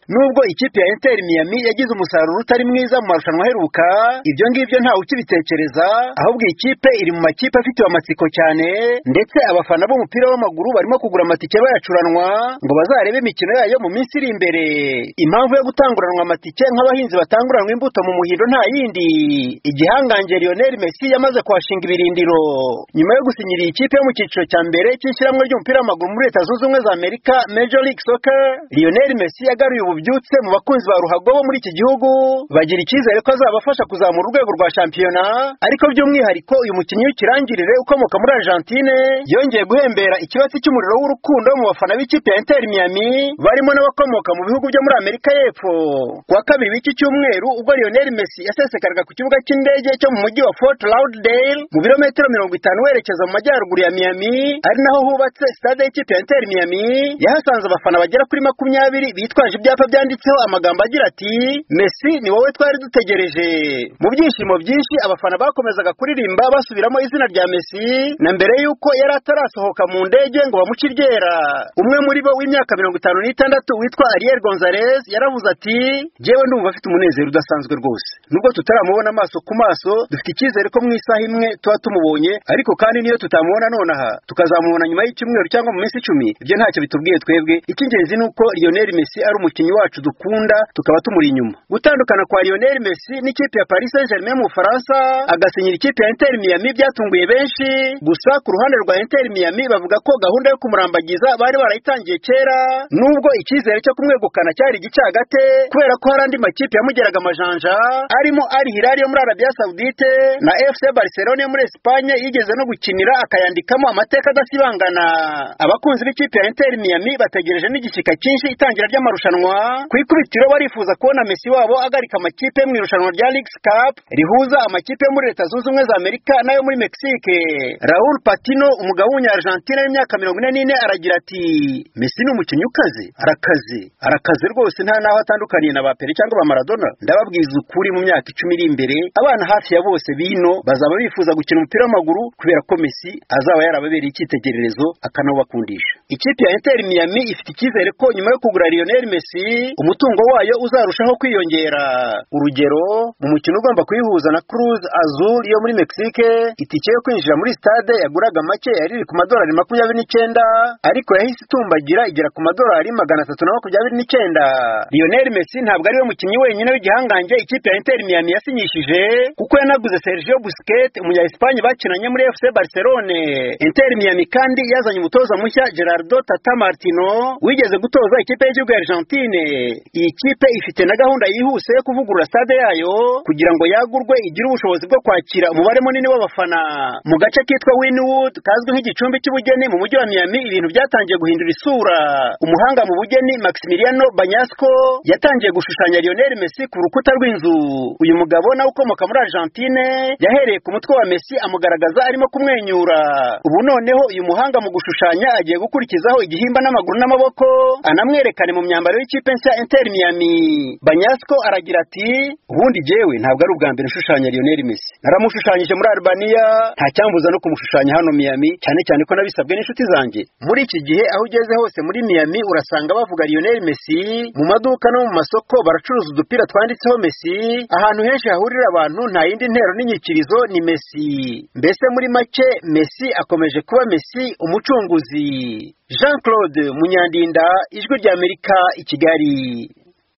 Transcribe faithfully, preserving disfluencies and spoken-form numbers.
nubwo ikipe ya Inter Miami yagize umusaruro utari mwiza mu marushanwa aheruka, ibyo ngibyo nta ukibitekereza, ahubwo ikipe iri mu makipe afite amatsiko cyane, ndetse abafana b'umupira w'amaguru barimo kugura amatike bayacuranwa ngo bazarebe imikino yayo mu minsi iri imbere. Impamvu yo gutanguranwa amatike nk'abahinzi batanguranwa imbuto mu muhindo nta yindi, igihangange Lionel Messi yamaze kuhashinga ibirindiro nyuma yo gusinyira ikipe yo mu cyiciro cya mbere cy'ishyirahamwe ry'umupira w'amaguru muri Leta Zunze Ubumwe za Amerika Major League Soccer. Lionel Messi yagaruye ububyutse mu bakunzi ba ruhago bo muri iki gihugu, bagira icyizere ko azabafasha kuzamura urwego rwa shampiyona, ariko by'umwihariko uyu mukinnyi w'ikirangirire ukomoka muri Argentine yongeye guhembera ikibatsi cy'umuriro w'urukundo mu bafana b'ikipe ya Inter Miami barimo n'abakomoka mu bihugu byo muri Amerika y'Epfo. Kuwa kabiri w'iki cyumweru ubwo Lionel Messi yasesekaraga ku kibuga cy'indege cyo mu mujyi wa Fort Lauderdale mu birometero mirongo itanu werekeza mu majyaruguru ya Miami, ari naho hubatse stade y'ikipe ya Inter Miami, yahasanze abafana bagera kuri makumyabiri bitwaje ibyapa byanditseho amagambo agira ati Messi ni wowe twari dutegereje. Mu byishimo byinshi abafana bakomezaga kuririmba basubiramo izina rya Messi na mbere yuko yari atarasohoka mu ndege ngo bamuciryera. Umwe muri bo w'imyaka mirongo itanu n'itandatu witwa Ariel Gonzalez yaravuze ati jewe ndumva afite umunezero udasanzwe rwose, nubwo tutaramubona amaso ku maso dufite icyizere ko mu isaha imwe tuba tumubonye, ariko kandi niyo tutamubona nonaha tukazamubona nyuma y'icyumweru cyangwa mu minsi icumi, ibyo ntacyo bitubwiye twebwe. Icy'ingenzi ni uko Lionel Messi ari umukinnyi wacu dukunda tukaba tumuri inyuma. Gutandukana kwa Lionel Messi n'ikipe ya Paris Saint-Germain mu Faransa agasinyira ikipe ya Inter Miami byatunguye benshi, gusa ku ruhande rwa Inter Miami bavuga ko gahunda yo kumurambagiza bari barayitangiye kera, nubwo icyizere cyo kumwegukana cyari gicagate kubera ko hari andi makipe yamugeraga amajanja arimo Al Hilal yo muri Arabia Saudite na F C Barcelona yo muri Espagne yigeze no gukinira akayandikamo amateka adasibangana. Abakunzi b'ikipe ya Inter Miami bategereje n'igishyika cyinshi itangira ry'amarushanwa, ku ikubitiro barifuza kubona Messi wabo agarika amakipe mu irushanwa rya Leagues Cup rihuza amakipe yo muri Leta Zunze Ubumwe za Amerika nayo muri Mexique. Raúl Patino, umugabo w'umunya-Argentine w'imyaka mirongo ine n'ine, aragira ati Messi ni umukinnyi ukaze, arakaze arakaze rwose, nta naho atandukaniye na ba Pele cyangwa ba Maradona. Ndababwiza ukuri mu myaka icumi iri imbere abana hafi ya bose bino bazaba bifuza gukina umupira w'amaguru kubera ko Messi azaba yarababereye icyitegererezo akanawubakundisha. Ikipe ya Inter Miami ifite icyizere ko nyuma yo kugura Lionel Messi umutungo wayo uzarushaho kwiyongera. Urugero, mu mukino ugomba kuyihuza na Cruz Azul yo muri Mexique, itike yo kwinjira muri stade yaguraga make yari ku madolari makumyabiri n'icyenda, ariko yahise itumbagira igera ku madolari magana atatu na makumyabiri n'icyenda. Lionel Messi ntabwo ari we mukinnyi wenyine w'igihangange ikipe ya Inter Miami yasinyishije, kuko yanaguze Sergio Busquets, umunya-Espagne bakinanye muri F C Barcelona. Inter Miami kandi yazanye umutoza mushya Gerardo Tata Martino wigeze gutoza ikipe y'igihugu ya Argentine. Iyi kipe ifite na gahunda yihuse yo kuvugurura stade yayo kugira ngo yagurwe igire ubushobozi bwo kwakira umubare munini w'abafana. Mu gace kitwa Wynwood kazwi nk'igicumbi cy'ubugeni mu mujyi wa Miami, ibintu byatangiye guhindura isura. Umuhanga mu bugeni Maximiliano Bañasco yatangiye gushushanya Lionel Messi ku rukuta rw'inzu. Uyu mugabo nawe ukomoka muri Argentine yahereye ku mutwe wa Messi amugaragaza arimo kumwenyura. Ubu noneho uyu muhanga mu gushushanya agiye gukurikizaho igihimba n'amaguru n'amaboko anamwerekane mu myambaro y'ikipe nshya Inter Miami. Bañasco aragira ati ubundi jewe ntabwo ari ubwa mbere nshushanya Lionel Messi, naramushushanyije muri Albania, nta cyambuza no kumushushanya hano Miami, cyane cyane ko nabisabwe n'inshuti zanjye. Muri iki gihe aho ugeze hose muri Miami urasanga bavuga Lionel Messi, mu maduka no mu masoko baracuruza udupira twanditseho Messi, ahantu henshi hahurira abantu nta yindi ntero n'inyikirizo ni Messi. Mbese muri make Messi akomeje kuba Messi umucunguzi. Jean Claude Munyandinda, Ijwi ry'Amerika, i Kigali.